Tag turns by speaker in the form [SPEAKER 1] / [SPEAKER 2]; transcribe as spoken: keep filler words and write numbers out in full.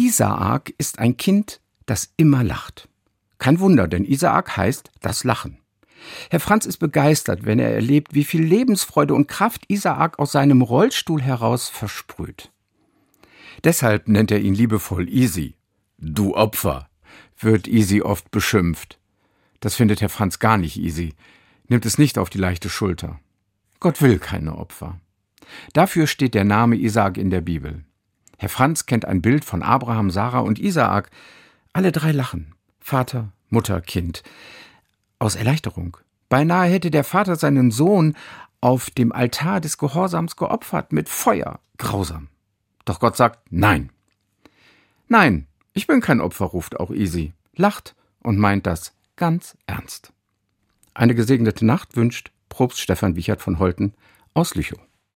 [SPEAKER 1] Isaak ist ein Kind, das immer lacht. Kein Wunder, denn Isaak heißt das Lachen. Herr Franz ist begeistert, wenn er erlebt, wie viel Lebensfreude und Kraft Isaak aus seinem Rollstuhl heraus versprüht. Deshalb nennt er ihn liebevoll Isi. Du Opfer, wird Isi oft beschimpft. Das findet Herr Franz gar nicht easy, nimmt es nicht auf die leichte Schulter. Gott will keine Opfer. Dafür steht der Name Isaak in der Bibel. Herr Franz kennt ein Bild von Abraham, Sarah und Isaak. Alle drei lachen. Vater, Mutter, Kind. Aus Erleichterung. Beinahe hätte der Vater seinen Sohn auf dem Altar des Gehorsams geopfert mit Feuer. Grausam. Doch Gott sagt Nein. Nein, ich bin kein Opfer, ruft auch Isi, lacht und meint das ganz ernst. Eine gesegnete Nacht wünscht Propst Stefan Wiechert von Holten aus Lüchow.